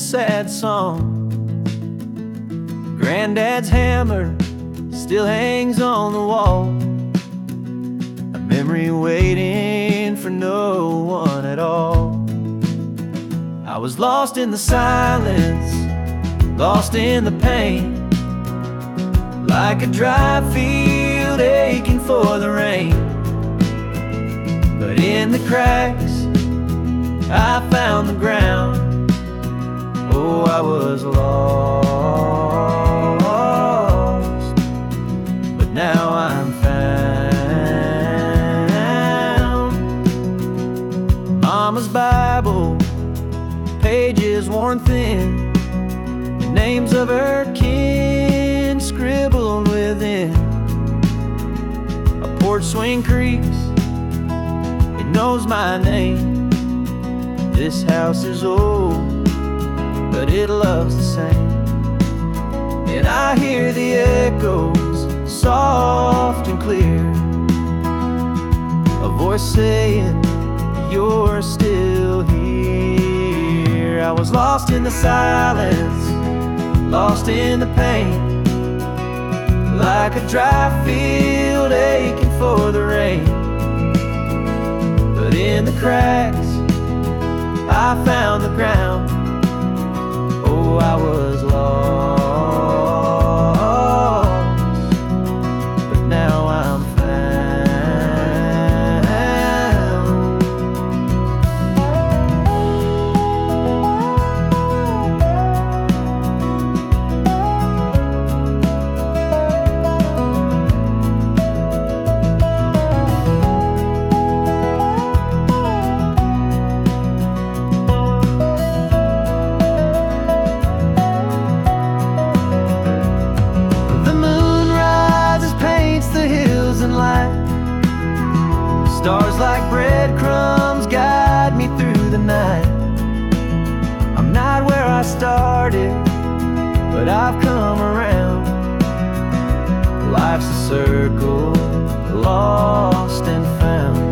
sad song. Granddad's hammer still hangs on the wall, a memory waiting for no one at all. I was lost in the silence, lost in the pain, like a dry field aching for the rain. But in the cracks I found the ground. Oh, I was lost, but now I'm found. Mama's Bible, pages worn thin, the names of her kin scribbled within. A porch swing creaks, it knows my name. This house is old, but it loves the same. And I hear the echoes, soft and clear, a voice saying, you're still here. I was lost in the silence, lost in the pain, like a dry field aching for the rain. But in the cracks I found the ground. Oh, I was lost, but now I'm stars like breadcrumbs guide me through the night. I'm not where I started, but I've come around. Life's a circle, lost and found.